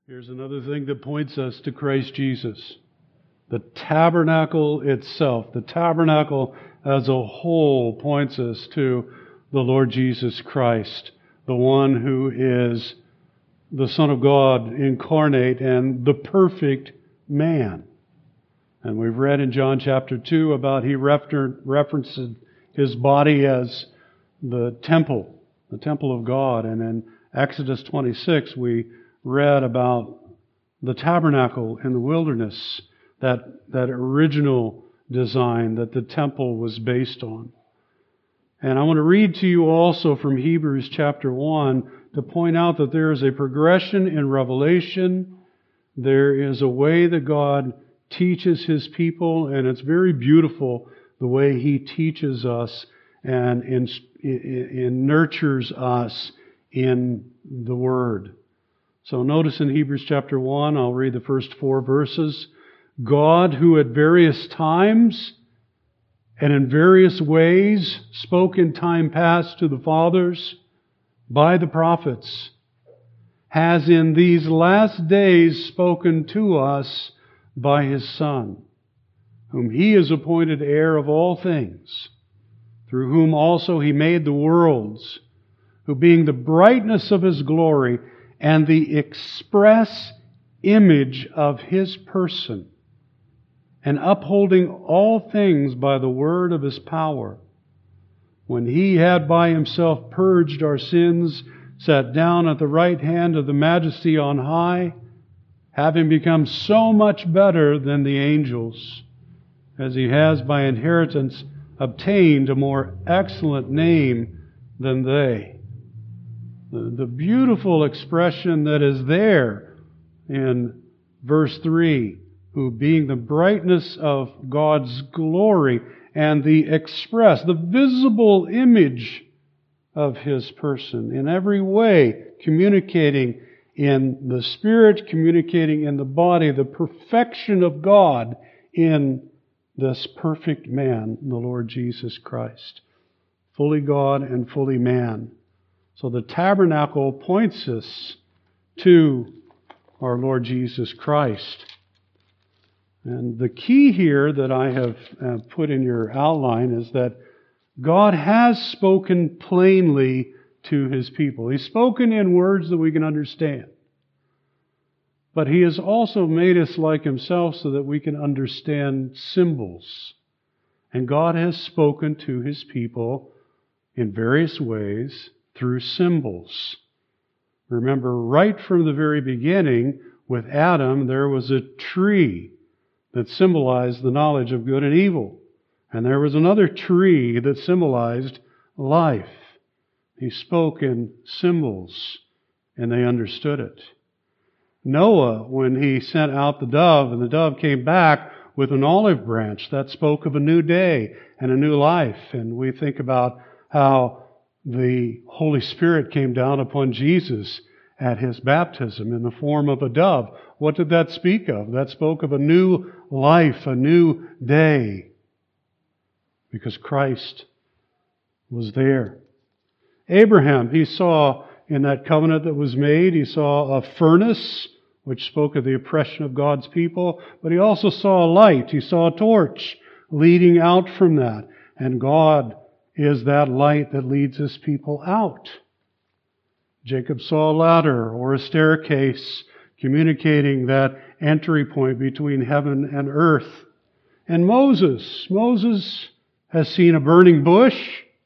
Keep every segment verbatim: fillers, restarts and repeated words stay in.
Here's another thing that points us to Christ Jesus. The tabernacle itself, the tabernacle as a whole points us to the Lord Jesus Christ, the one who is the Son of God incarnate and the perfect man. And we've read in John chapter two about he refer- references his body as the temple, the temple of God. And in Exodus twenty-six, we read about the tabernacle in the wilderness, that, that original design that the temple was based on. And I want to read to you also from Hebrews chapter one to point out that there is a progression in revelation. There is a way that God teaches His people, and it's very beautiful the way He teaches us and in, in, in nurtures us in the Word. So notice in Hebrews chapter one, I'll read the first four verses. God, who at various times and in various ways spoke in time past to the fathers by the prophets, has in these last days spoken to us by His Son, whom He has appointed heir of all things, through whom also He made the worlds, who being the brightness of His glory and the express image of His person, and upholding all things by the word of His power, when He had by Himself purged our sins, sat down at the right hand of the Majesty on high, having become so much better than the angels, as He has by inheritance obtained a more excellent name than they. The, the beautiful expression that is there in verse three, who being the brightness of God's glory and the express, the visible image of His person, in every way communicating in the Spirit, communicating in the body, the perfection of God in this perfect man, the Lord Jesus Christ. Fully God and fully man. So the tabernacle points us to our Lord Jesus Christ. And the key here that I have uh, put in your outline is that God has spoken plainly to His people. He's spoken in words that we can understand. But He has also made us like Himself so that we can understand symbols. And God has spoken to His people in various ways through symbols. Remember, right from the very beginning, with Adam, there was a tree that symbolized the knowledge of good and evil. And there was another tree that symbolized life. He spoke in symbols, and they understood it. Noah, when he sent out the dove, and the dove came back with an olive branch, that spoke of a new day and a new life. And we think about how the Holy Spirit came down upon Jesus at His baptism in the form of a dove. What did that speak of? That spoke of a new life, a new day, because Christ was there. Abraham, he saw in that covenant that was made, he saw a furnace, which spoke of the oppression of God's people, but he also saw a light. He saw a torch leading out from that. And God is that light that leads His people out. Jacob saw a ladder or a staircase communicating that entry point between heaven and earth. And Moses, Moses has seen a burning bush.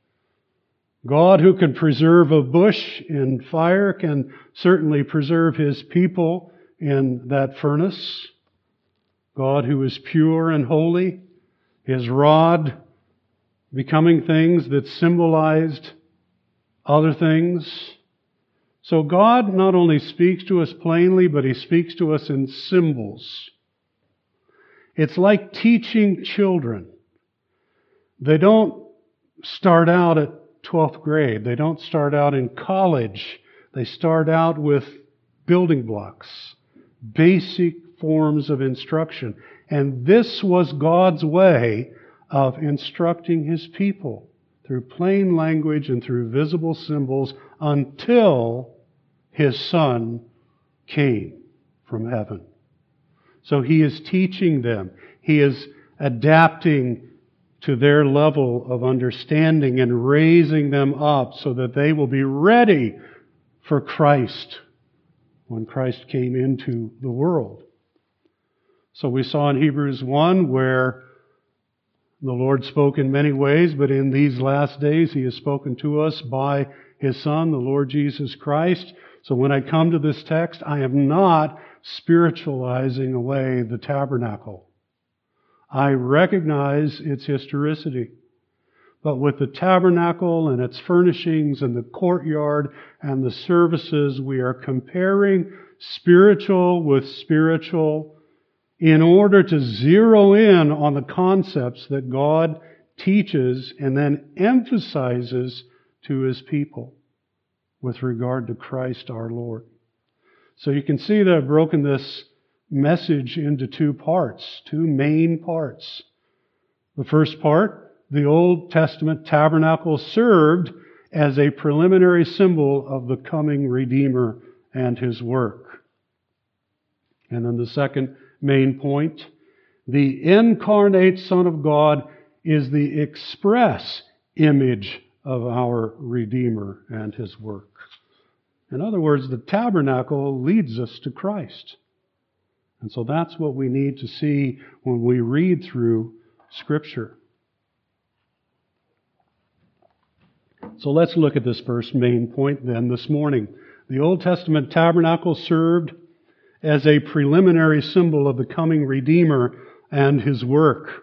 God, who can preserve a bush in fire, can certainly preserve His people in that furnace. God, who is pure and holy, His rod becoming things that symbolized other things. So God not only speaks to us plainly, but He speaks to us in symbols. It's like teaching children. They don't start out at twelfth grade. They don't start out in college. They start out with building blocks, basic forms of instruction. And this was God's way of instructing His people through plain language and through visible symbols until His Son came. from heaven. So He is teaching them. He is adapting to their level of understanding and raising them up so that they will be ready for Christ when Christ came into the world. So we saw in Hebrews one where the Lord spoke in many ways, but in these last days He has spoken to us by His Son, the Lord Jesus Christ. So when I come to this text, I am not spiritualizing away the tabernacle. I recognize its historicity. But with the tabernacle and its furnishings and the courtyard and the services, we are comparing spiritual with spiritual in order to zero in on the concepts that God teaches and then emphasizes to His people with regard to Christ our Lord. So you can see that I've broken this message into two parts, two main parts. The first part, the Old Testament tabernacle served as a preliminary symbol of the coming Redeemer and His work. And then the second main point, the incarnate Son of God is the express image of our Redeemer and His work. In other words, the tabernacle leads us to Christ. And so that's what we need to see when we read through Scripture. So let's look at this first main point then this morning. The Old Testament tabernacle served as a preliminary symbol of the coming Redeemer and His work.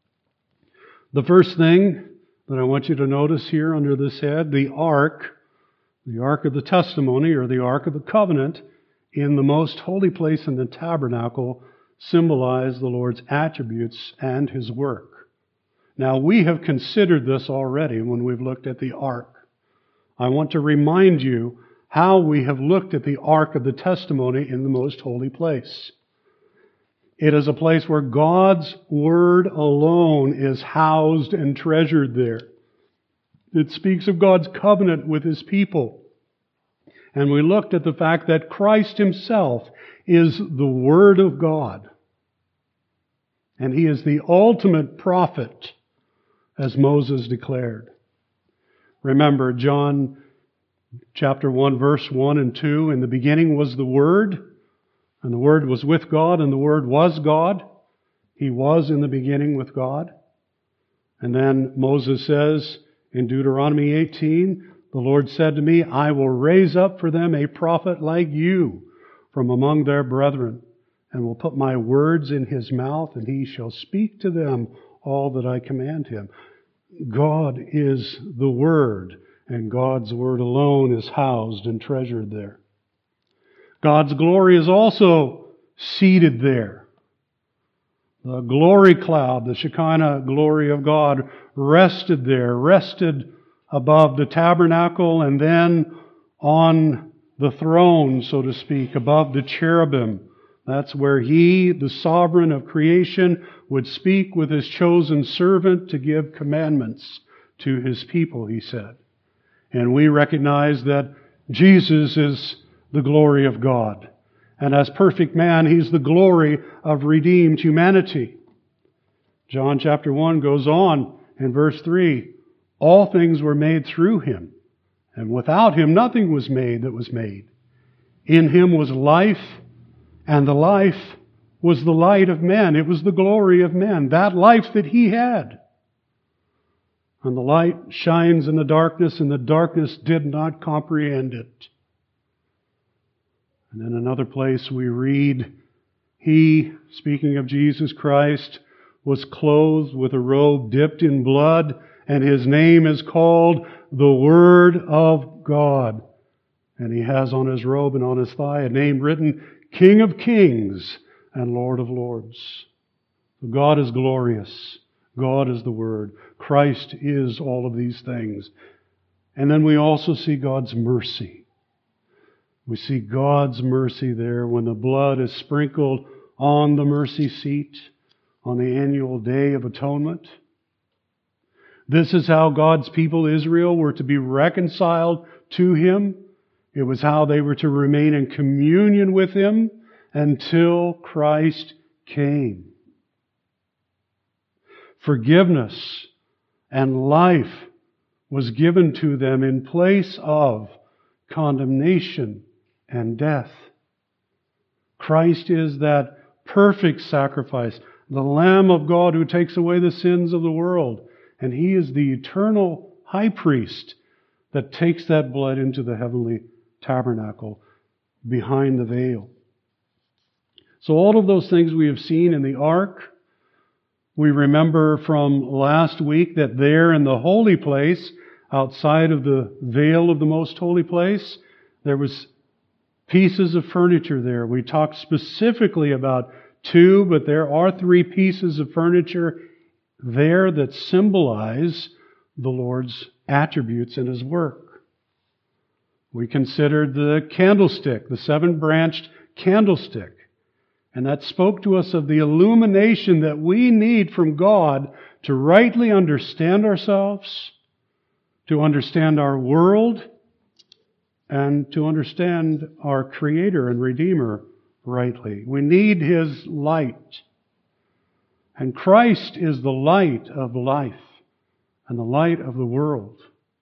The first thing that I want you to notice here under this head, the ark, the ark of the testimony or the ark of the covenant in the most holy place in the tabernacle symbolize the Lord's attributes and His work. Now, we have considered this already when we've looked at the ark. I want to remind you how we have looked at the ark of the testimony in the most holy place. It is a place where God's Word alone is housed and treasured there. It speaks of God's covenant with His people. And we looked at the fact that Christ Himself is the Word of God. And He is the ultimate prophet, as Moses declared. Remember, John chapter one, verse one and two, in the beginning was the Word, and the Word was with God, and the Word was God. He was in the beginning with God. And then Moses says in Deuteronomy eighteen, the Lord said to me, I will raise up for them a prophet like you from among their brethren, and will put my words in his mouth, and he shall speak to them all that I command him. God is the Word, and God's Word alone is housed and treasured there. God's glory is also seated there. The glory cloud, the Shekinah glory of God, rested there, rested above the tabernacle and then on the throne, so to speak, above the cherubim. That's where He, the sovereign of creation, would speak with His chosen servant to give commandments to His people, He said. And we recognize that Jesus is the glory of God. And as perfect man, He's the glory of redeemed humanity. John chapter one goes on in verse three, all things were made through Him, and without Him nothing was made that was made. In Him was life, and the life was the light of men. It was the glory of men, that life that He had. And the light shines in the darkness, and the darkness did not comprehend it. And in another place we read, He, speaking of Jesus Christ, was clothed with a robe dipped in blood, and His name is called the Word of God. And He has on His robe and on His thigh a name written, King of Kings and Lord of Lords. God is glorious. God is the Word. Christ is all of these things. And then we also see God's mercy. We see God's mercy there when the blood is sprinkled on the mercy seat on the annual Day of Atonement. This is how God's people, Israel, were to be reconciled to Him. It was how they were to remain in communion with Him until Christ came. Forgiveness and life was given to them in place of condemnation and death. Christ is that perfect sacrifice, the Lamb of God who takes away the sins of the world. And He is the eternal high priest that takes that blood into the heavenly tabernacle behind the veil. So all of those things we have seen in the ark. We remember from last week that there in the holy place, outside of the veil of the most holy place, there was pieces of furniture there. We talked specifically about two, but there are three pieces of furniture there that symbolize the Lord's attributes in His work. We considered the candlestick, the seven-branched candlestick. And that spoke to us of the illumination that we need from God to rightly understand ourselves, to understand our world, and to understand our Creator and Redeemer rightly. We need His light. And Christ is the light of life and the light of the world.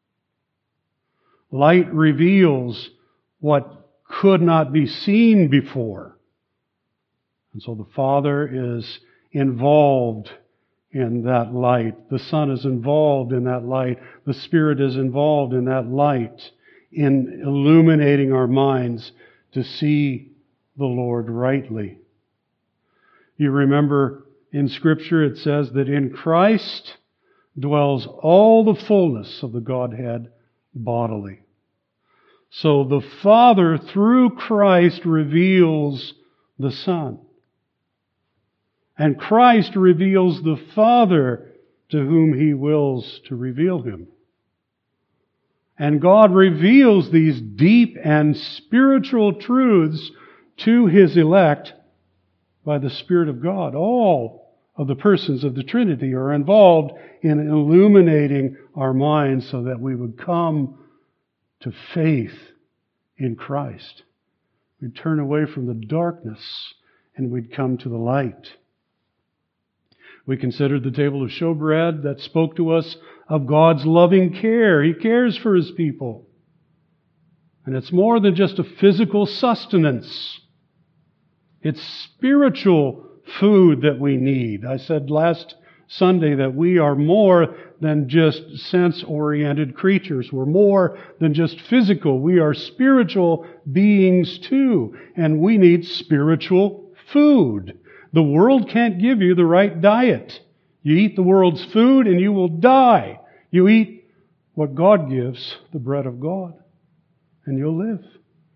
Light reveals what could not be seen before. And so the Father is involved in that light. The Son is involved in that light. The Spirit is involved in that light, in illuminating our minds to see the Lord rightly. You remember in Scripture it says that in Christ dwells all the fullness of the Godhead bodily. So the Father through Christ reveals the Son. And Christ reveals the Father to whom He wills to reveal Him. And God reveals these deep and spiritual truths to His elect by the Spirit of God. All of the persons of the Trinity are involved in illuminating our minds so that we would come to faith in Christ. We'd turn away from the darkness and we'd come to the light. We considered the table of showbread that spoke to us of God's loving care. He cares for His people. And it's more than just a physical sustenance. It's spiritual food that we need. I said last Sunday that we are more than just sense-oriented creatures. We're more than just physical. We are spiritual beings too. And we need spiritual food. The world can't give you the right diet. You eat the world's food and you will die. You eat what God gives, the bread of God, and you'll live.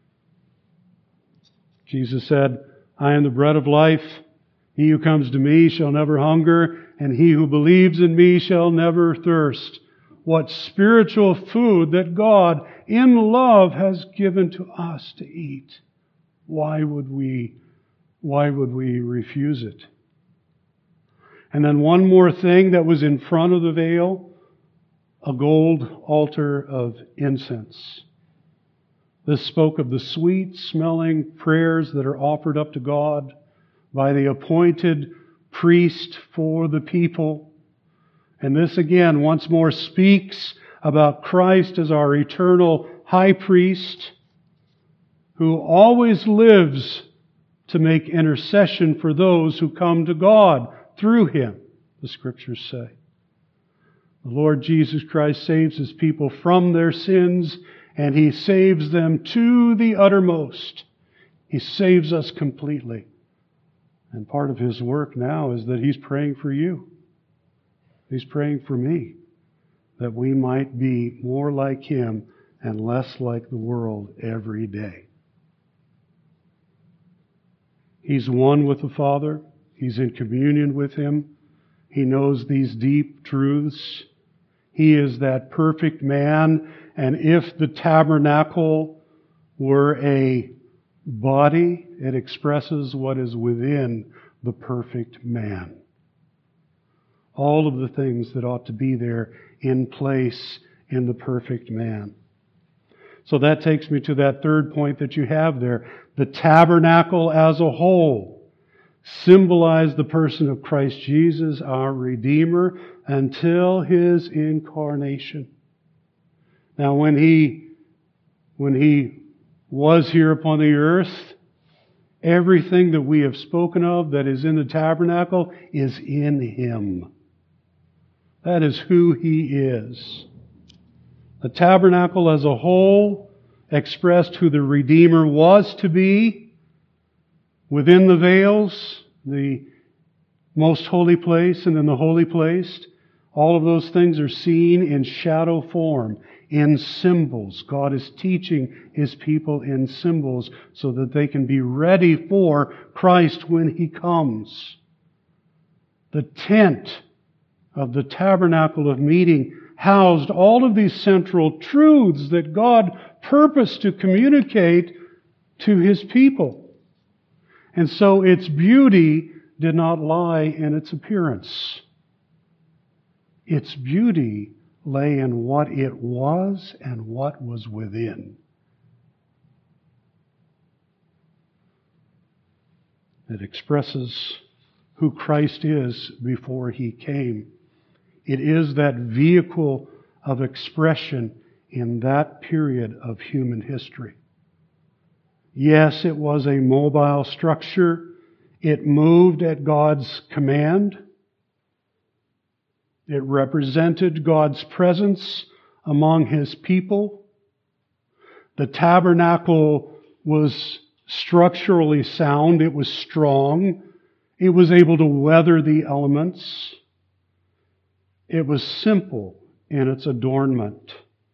Jesus said, I am the bread of life. He who comes to me shall never hunger, and he who believes in me shall never thirst. What spiritual food that God in love has given to us to eat. Why would we Why would we refuse it? And then one more thing that was in front of the veil, a gold altar of incense. This spoke of the sweet-smelling prayers that are offered up to God by the appointed priest for the people. And this again once more speaks about Christ as our eternal high priest who always lives to make intercession for those who come to God through Him, the Scriptures say. The Lord Jesus Christ saves His people from their sins, and He saves them to the uttermost. He saves us completely. And part of His work now is that He's praying for you. He's praying for me, that we might be more like Him and less like the world every day. He's one with the Father. He's in communion with Him. He knows these deep truths. He is that perfect man. And if the tabernacle were a body, it expresses what is within the perfect man. All of the things that ought to be there in place in the perfect man. So that takes me to that third point that you have there. The tabernacle as a whole symbolized the person of Christ Jesus, our Redeemer, until His incarnation. Now, when He, when He was here upon the earth, everything that we have spoken of that is in the tabernacle is in Him. That is who He is. The tabernacle as a whole expressed who the Redeemer was to be. Within the veils, the most holy place and in the holy place, all of those things are seen in shadow form, in symbols. God is teaching His people in symbols so that they can be ready for Christ when He comes. The tent of the tabernacle of meeting housed all of these central truths that God purposed to communicate to His people. And so its beauty did not lie in its appearance. Its beauty lay in what it was and what was within. It expresses who Christ is before He came. It is that vehicle of expression in that period of human history. Yes, it was a mobile structure. It moved at God's command. It represented God's presence among His people. The tabernacle was structurally sound. It was strong. It was able to weather the elements. It was simple in its adornment.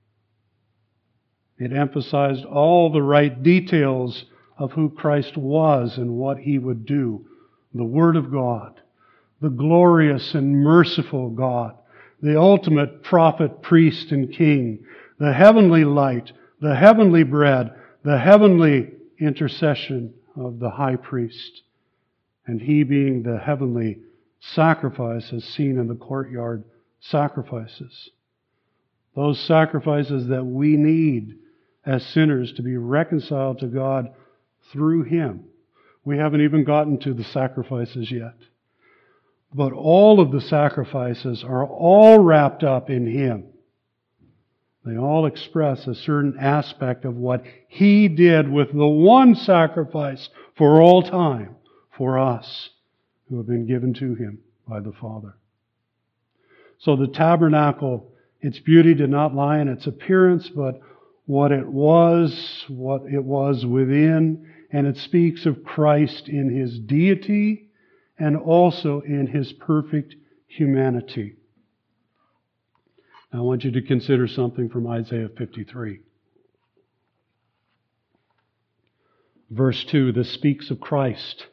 It emphasized all the right details of who Christ was and what He would do. The Word of God, the glorious and merciful God, the ultimate prophet, priest, and king, the heavenly light, the heavenly bread, the heavenly intercession of the high priest, and He being the heavenly sacrifice as seen in the courtyard sacrifices. Those sacrifices that we need as sinners to be reconciled to God through Him. We haven't even gotten to the sacrifices yet. But all of the sacrifices are all wrapped up in Him. They all express a certain aspect of what He did with the one sacrifice for all time for us who have been given to Him by the Father. So the tabernacle, its beauty did not lie in its appearance, but what it was, what it was within, and it speaks of Christ in His deity and also in His perfect humanity. Now, I want you to consider something from Isaiah fifty-three. Verse two, this speaks of Christ.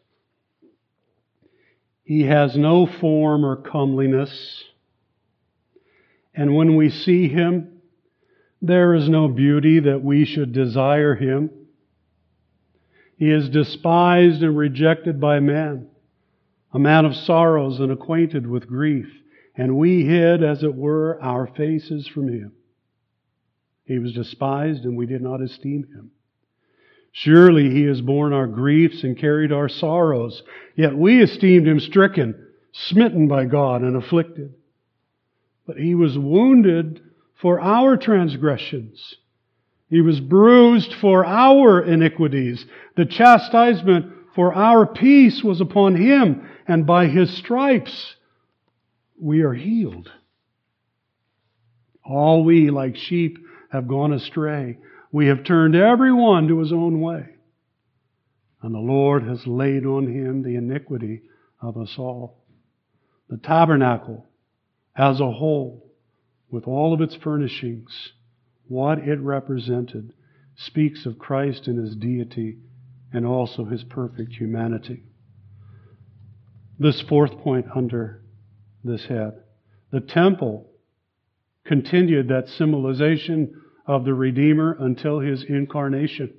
He has no form or comeliness, and when we see Him, there is no beauty that we should desire Him. He is despised and rejected by men, a man of sorrows and acquainted with grief, and we hid, as it were, our faces from Him. He was despised, and we did not esteem Him. Surely He has borne our griefs and carried our sorrows, yet we esteemed Him stricken, smitten by God, and afflicted. But He was wounded for our transgressions. He was bruised for our iniquities. The chastisement for our peace was upon Him, and by His stripes we are healed. All we, like sheep, have gone astray. We have turned every one to his own way. And the Lord has laid on Him the iniquity of us all. The tabernacle as a whole, with all of its furnishings, what it represented, speaks of Christ in His deity and also His perfect humanity. This fourth point under this head, the temple continued that symbolization of the Redeemer until His incarnation.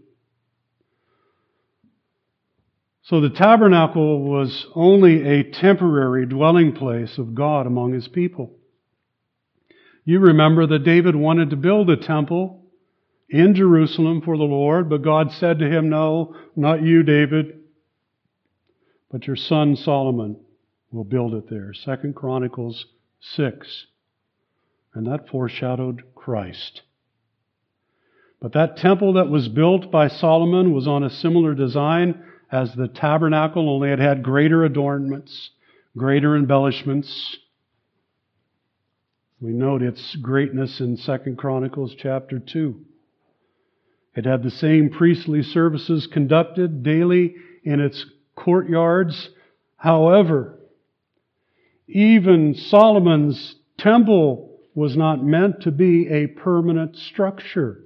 So the tabernacle was only a temporary dwelling place of God among His people. You remember that David wanted to build a temple in Jerusalem for the Lord, but God said to him, "No, not you, David, but your son Solomon will build it there." Second Chronicles six. And that foreshadowed Christ. But that temple that was built by Solomon was on a similar design as the tabernacle, only it had greater adornments, greater embellishments. We note its greatness in Second Chronicles chapter two. It had the same priestly services conducted daily in its courtyards. However, even Solomon's temple was not meant to be a permanent structure.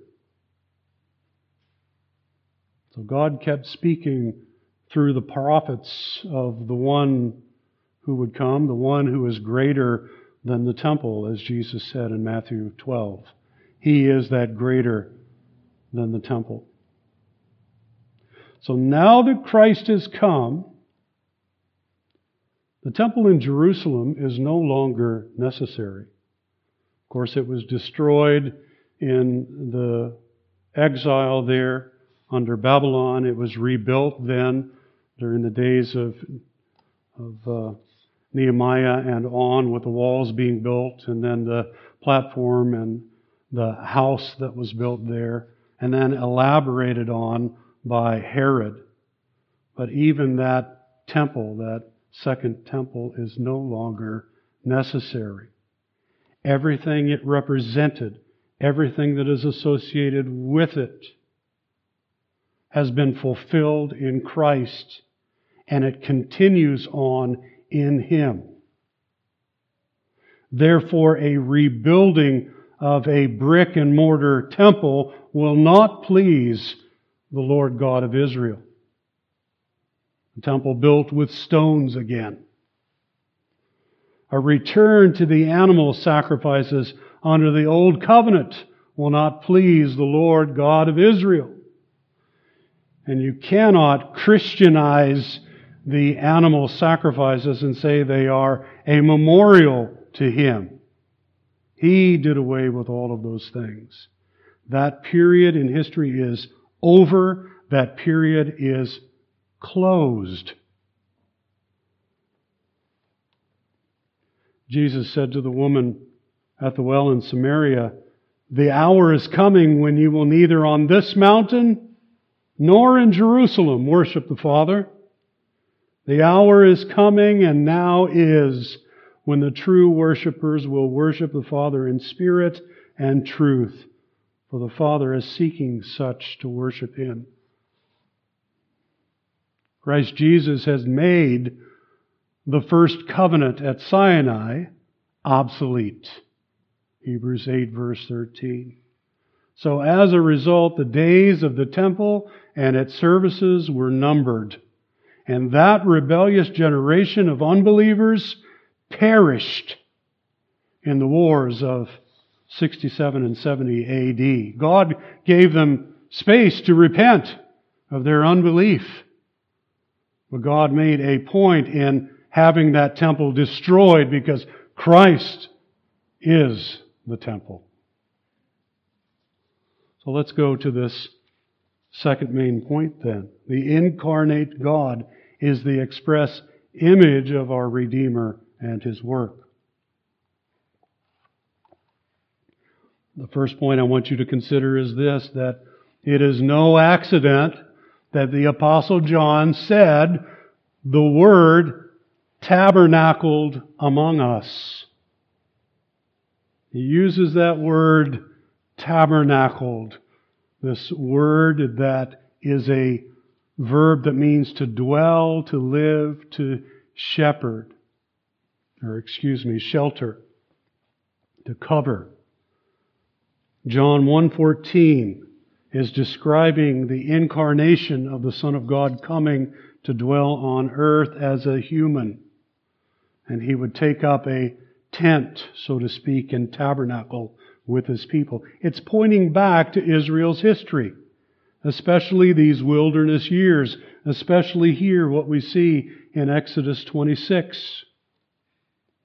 So God kept speaking through the prophets of the one who would come, the one who is greater than the temple, as Jesus said in Matthew twelve. He is that greater than the temple. So now that Christ has come, the temple in Jerusalem is no longer necessary. Of course, it was destroyed in the exile there under Babylon. It was rebuilt then during the days of, of uh, Nehemiah and on, with the walls being built, and then the platform and the house that was built there, and then elaborated on by Herod. But even that temple, that second temple, is no longer necessary. Everything it represented, everything that is associated with it, has been fulfilled in Christ, and it continues on in Him. Therefore, a rebuilding of a brick and mortar temple will not please the Lord God of Israel. A temple built with stones again. A return to the animal sacrifices under the old covenant will not please the Lord God of Israel. And you cannot Christianize the animal sacrifices and say they are a memorial to Him. He did away with all of those things. That period in history is over. That period is closed. Jesus said to the woman at the well in Samaria, "The hour is coming when you will neither on this mountain nor in Jerusalem worship the Father. The hour is coming, and now is, when the true worshipers will worship the Father in spirit and truth, for the Father is seeking such to worship Him." Christ Jesus has made the first covenant at Sinai obsolete. Hebrews eight, verse thirteen. So as a result, the days of the temple and its services were numbered. And that rebellious generation of unbelievers perished in the wars of sixty-seven and seventy A D. God gave them space to repent of their unbelief. But God made a point in having that temple destroyed because Christ is the temple. So let's go to this second main point then. The incarnate God is the express image of our Redeemer and His work. The first point I want you to consider is this, that it is no accident that the Apostle John said the Word tabernacled among us. He uses that word tabernacled, this word that is a verb that means to dwell, to live, to shepherd, or excuse me, shelter, to cover. John one fourteen is describing the incarnation of the Son of God coming to dwell on earth as a human. And He would take up a tent, so to speak, and tabernacle with His people. It's pointing back to Israel's history, especially these wilderness years, especially here what we see in Exodus twenty-six.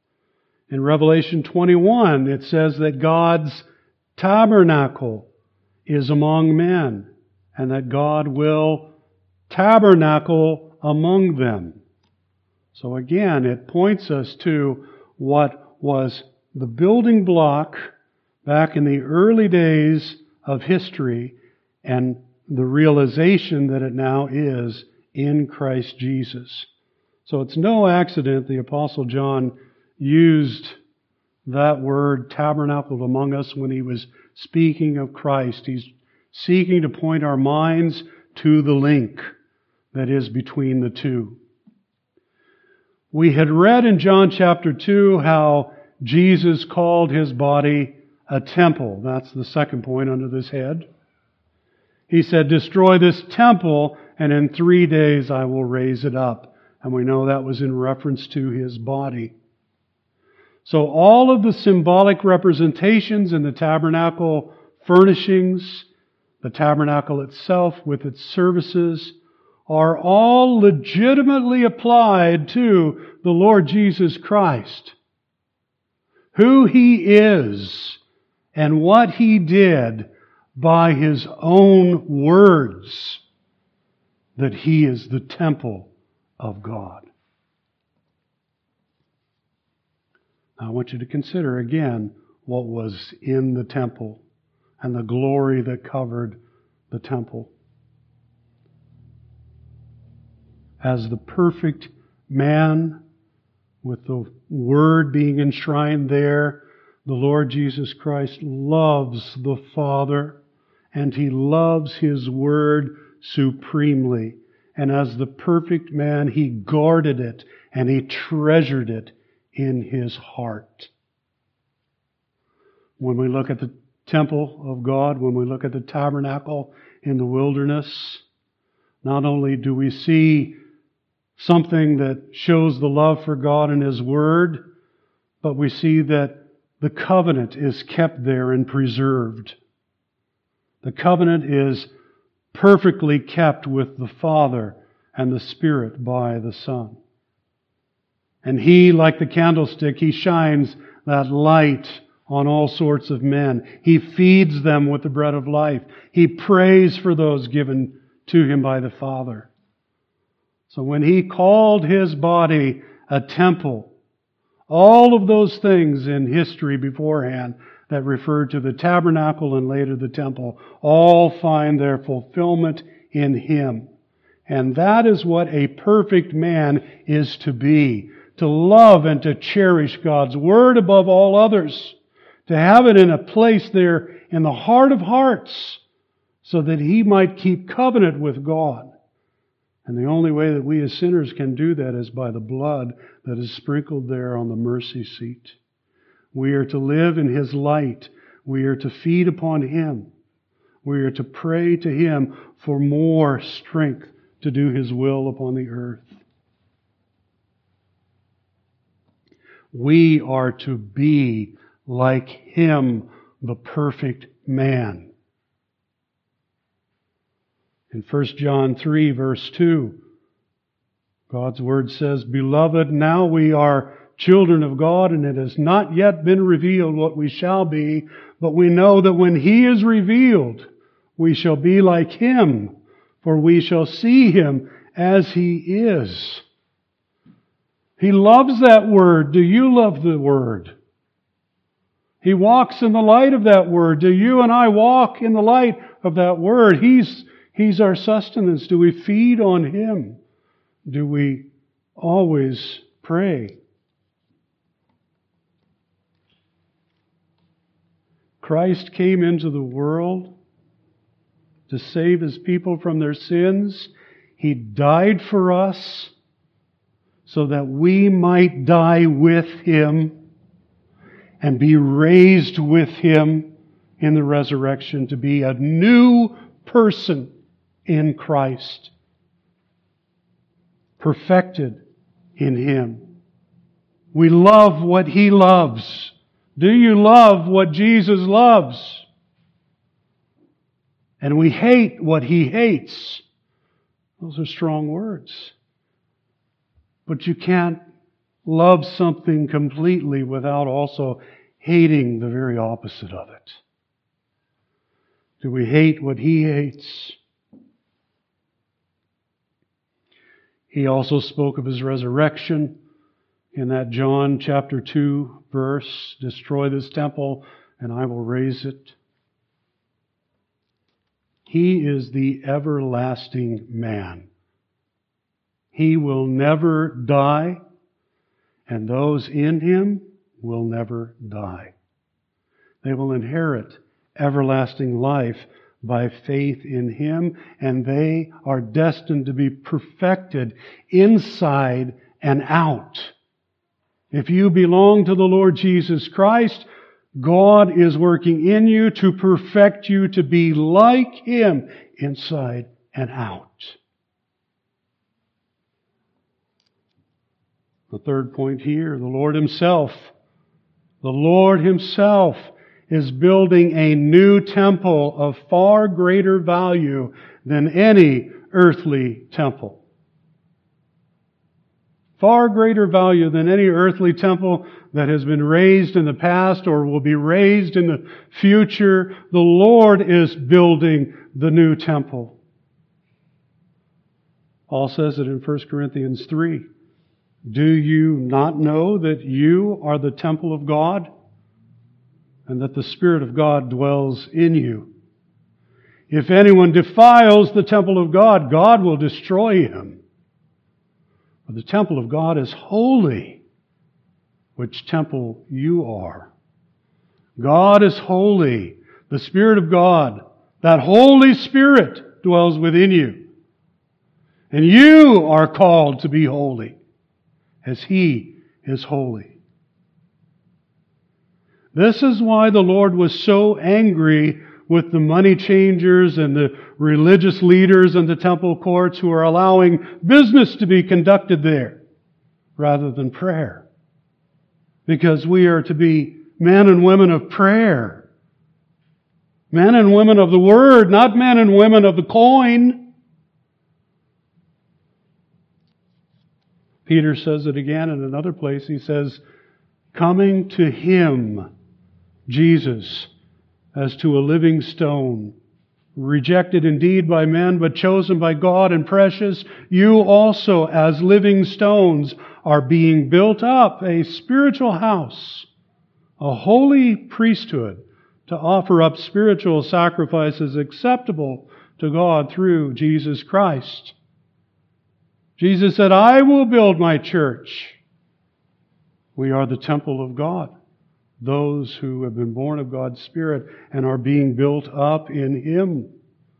In Revelation twenty-one, it says that God's tabernacle is among men, and that God will tabernacle among them. So again, it points us to what was the building block back in the early days of history and the realization that it now is in Christ Jesus. So it's no accident the Apostle John used that word tabernacled among us when he was speaking of Christ. He's seeking to point our minds to the link that is between the two. We had read in John chapter two how Jesus called his body a temple. That's the second point under this head. He said, "Destroy this temple, and in three days I will raise it up." And we know that was in reference to his body. So all of the symbolic representations in the tabernacle furnishings, the tabernacle itself with its services, are all legitimately applied to the Lord Jesus Christ. Who He is and what He did by His own words, that He is the temple of God. Now, I want you to consider again what was in the temple and the glory that covered the temple. As the perfect man, with the Word being enshrined there, the Lord Jesus Christ loves the Father, and He loves His Word supremely. And as the perfect man, He guarded it and He treasured it in His heart. When we look at the temple of God, when we look at the tabernacle in the wilderness, not only do we see something that shows the love for God and His Word, but we see that the covenant is kept there and preserved. The covenant is perfectly kept with the Father and the Spirit by the Son. And He, like the candlestick, He shines that light on all sorts of men. He feeds them with the bread of life. He prays for those given to Him by the Father. So when He called His body a temple, all of those things in history beforehand that referred to the tabernacle and later the temple all find their fulfillment in Him. And that is what a perfect man is to be. To love and to cherish God's Word above all others. To have it in a place there in the heart of hearts so that he might keep covenant with God. And the only way that we as sinners can do that is by the blood that is sprinkled there on the mercy seat. We are to live in His light. We are to feed upon Him. We are to pray to Him for more strength to do His will upon the earth. We are to be like Him, the perfect man. In First John three, verse two, God's Word says, "Beloved, now we are children of God, and it has not yet been revealed what we shall be, but we know that when He is revealed, we shall be like Him, for we shall see Him as He is." He loves that Word. Do you love the Word? He walks in the light of that Word. Do you and I walk in the light of that Word? He's He's our sustenance. Do we feed on Him? Do we always pray? Christ came into the world to save His people from their sins. He died for us so that we might die with Him and be raised with Him in the resurrection to be a new person in Christ, perfected in Him. We love what He loves. Do you love what Jesus loves? And we hate what He hates. Those are strong words. But you can't love something completely without also hating the very opposite of it. Do we hate what He hates? He also spoke of His resurrection in that John chapter two verse, destroy this temple and I will raise it. He is the everlasting man. He will never die, and those in Him will never die. They will inherit everlasting life by faith in Him, and they are destined to be perfected inside and out. If you belong to the Lord Jesus Christ, God is working in you to perfect you to be like Him inside and out. The third point here, the Lord Himself. The Lord Himself is building a new temple of far greater value than any earthly temple. Far greater value than any earthly temple that has been raised in the past or will be raised in the future. The Lord is building the new temple. Paul says it in First Corinthians three. Do you not know that you are the temple of God and that the Spirit of God dwells in you? If anyone defiles the temple of God, God will destroy him. For the temple of God is holy, which temple you are. God is holy. The Spirit of God, that Holy Spirit, dwells within you. And you are called to be holy, as He is holy. This is why the Lord was so angry with the money changers and the religious leaders in the temple courts who are allowing business to be conducted there rather than prayer. Because we are to be men and women of prayer. Men and women of the Word, not men and women of the coin. Peter says it again in another place. He says, coming to Him, Jesus, as to a living stone, rejected indeed by men, but chosen by God and precious, you also, as living stones, are being built up, a spiritual house, a holy priesthood, to offer up spiritual sacrifices acceptable to God through Jesus Christ. Jesus said, I will build my church. We are the temple of God. Those who have been born of God's Spirit and are being built up in Him.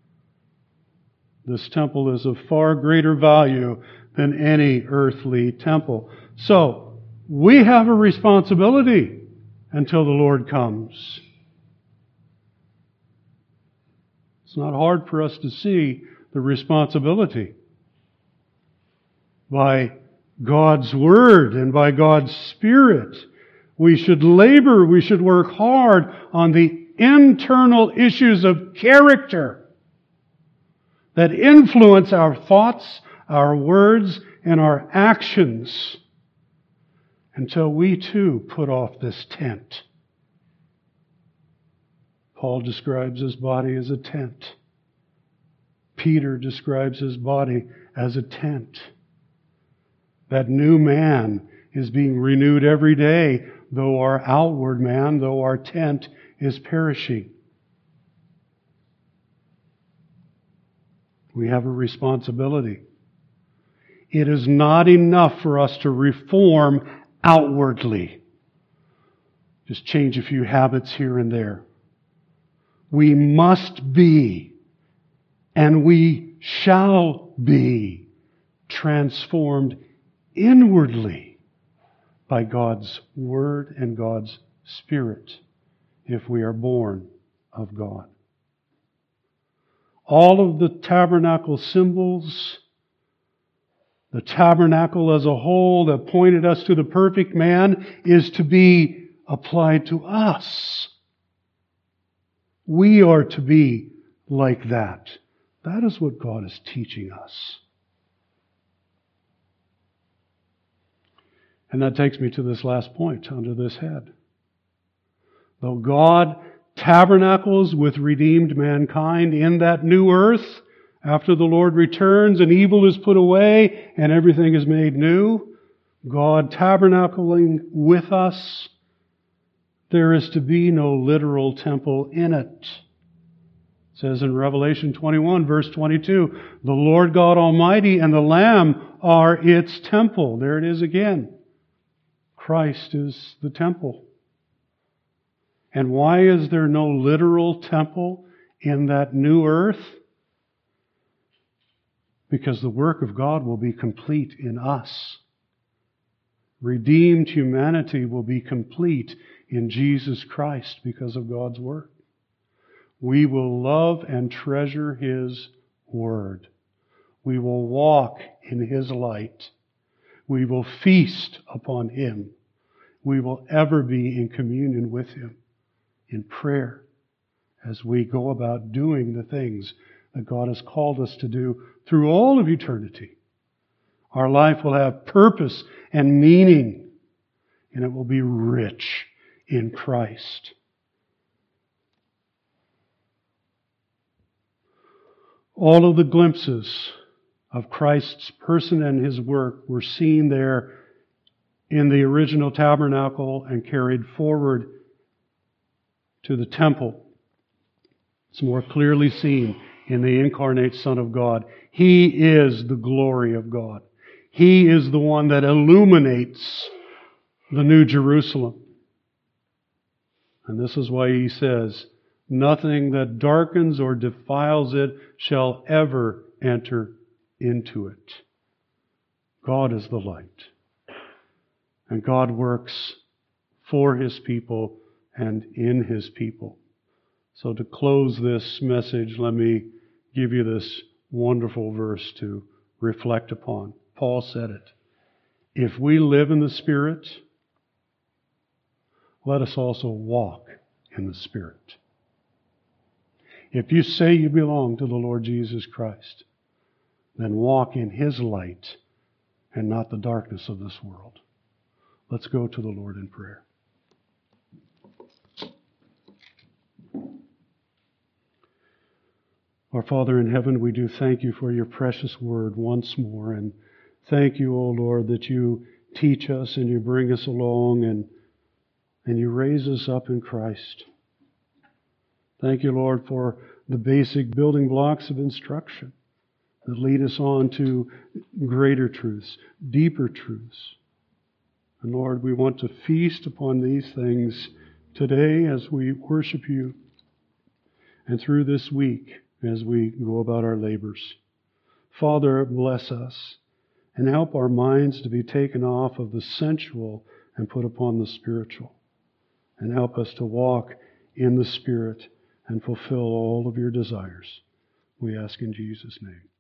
This temple is of far greater value than any earthly temple. So, we have a responsibility until the Lord comes. It's not hard for us to see the responsibility. By God's Word and by God's Spirit, we should labor, we should work hard on the internal issues of character that influence our thoughts, our words, and our actions until we too put off this tent. Paul describes his body as a tent. Peter describes his body as a tent. That new man is being renewed every day, though our outward man, though our tent is perishing. We have a responsibility. It is not enough for us to reform outwardly. Just change a few habits here and there. We must be, and we shall be, transformed inwardly by God's Word and God's Spirit if we are born of God. All of the tabernacle symbols, the tabernacle as a whole that pointed us to the perfect man, is to be applied to us. We are to be like that. That is what God is teaching us. And that takes me to this last point under this head. Though God tabernacles with redeemed mankind in that new earth after the Lord returns and evil is put away and everything is made new. God tabernacling with us. There is to be no literal temple in it. It says in Revelation twenty-one, verse twenty-two, the Lord God Almighty and the Lamb are its temple. There it is again. Christ is the temple. And why is there no literal temple in that new earth? Because the work of God will be complete in us. Redeemed humanity will be complete in Jesus Christ because of God's work. We will love and treasure His Word. We will walk in His light. We will feast upon Him. We will ever be in communion with Him in prayer as we go about doing the things that God has called us to do through all of eternity. Our life will have purpose and meaning, and it will be rich in Christ. All of the glimpses of Christ's person and His work were seen there in the original tabernacle and carried forward to the temple. It's more clearly seen in the incarnate Son of God. He is the glory of God. He is the one that illuminates the New Jerusalem. And this is why He says, nothing that darkens or defiles it shall ever enter into it. God is the light. And God works for His people and in His people. So to close this message, let me give you this wonderful verse to reflect upon. Paul said it. If we live in the Spirit, let us also walk in the Spirit. If you say you belong to the Lord Jesus Christ, then walk in His light and not the darkness of this world. Let's go to the Lord in prayer. Our Father in heaven, we do thank You for Your precious word once more. And thank You, O Lord, that You teach us and You bring us along and, and You raise us up in Christ. Thank You, Lord, for the basic building blocks of instruction that lead us on to greater truths, deeper truths. And Lord, we want to feast upon these things today as we worship You and through this week as we go about our labors. Father, bless us and help our minds to be taken off of the sensual and put upon the spiritual. And help us to walk in the Spirit and fulfill all of Your desires. We ask in Jesus' name.